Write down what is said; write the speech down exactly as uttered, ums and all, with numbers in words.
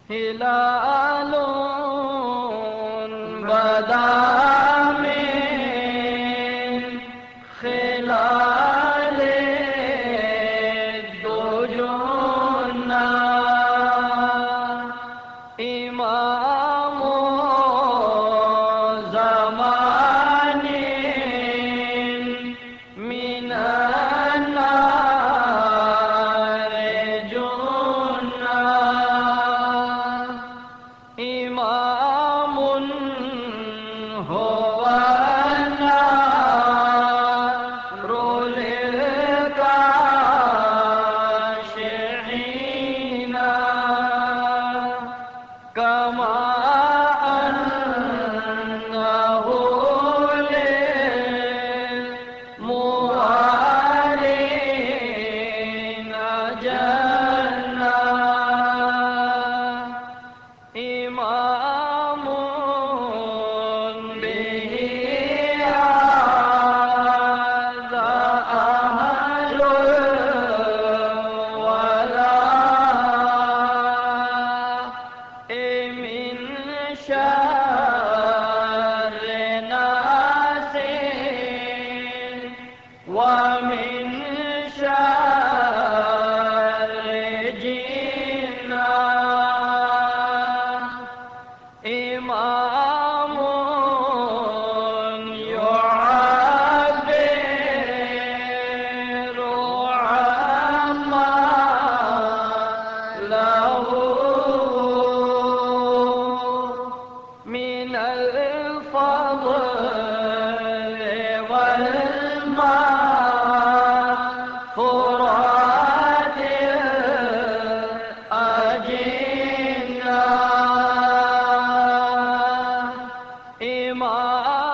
हिलालुन बदा में खिलाले दो जुन्ना इमामो ज़माने मिनन्नार जुन्ना इमामुन हुवा नारुल काशिहीना कमा अन्नहु लिलमुआलिना जन्ना इमामुन बिही आज़ा अहलुल वला मिन शर्रि नासिर व मिन शर्रि जिन्ना इमामुन युअब्बिरु अम्मा लहू मिनल फ़ज़्ल वल मग़फ़िरतिल अजिन्ना इमाम